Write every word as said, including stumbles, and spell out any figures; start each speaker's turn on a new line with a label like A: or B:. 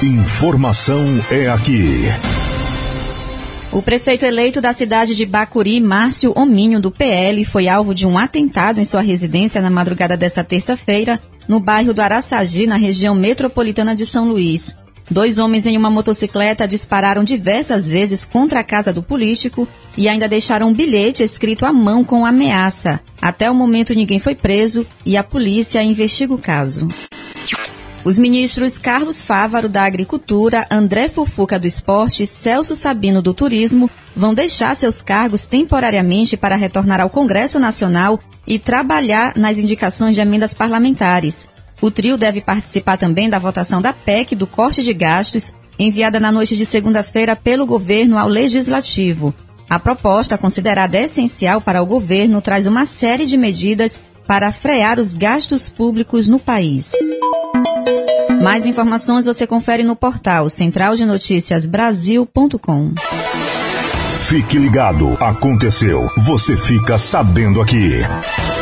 A: Informação é aqui.
B: O prefeito eleito da cidade de Bacuri, Márcio Hominho, do P L, foi alvo de um atentado em sua residência na madrugada desta terça-feira, no bairro do Araçagi, na região metropolitana de São Luís. Dois homens em uma motocicleta dispararam diversas vezes contra a casa do político e ainda deixaram um bilhete escrito à mão com ameaça. Até o momento ninguém foi preso e a polícia investiga o caso. Os ministros Carlos Fávaro, da Agricultura, André Fufuca, do Esporte e Celso Sabino, do Turismo, vão deixar seus cargos temporariamente para retornar ao Congresso Nacional e trabalhar nas indicações de emendas parlamentares. O trio deve participar também da votação da P E C do corte de gastos, enviada na noite de segunda-feira pelo governo ao Legislativo. A proposta, considerada essencial para o governo, traz uma série de medidas para frear os gastos públicos no país. Mais informações você confere no portal central de notícias brasil ponto com.
A: Fique ligado, aconteceu, você fica sabendo aqui.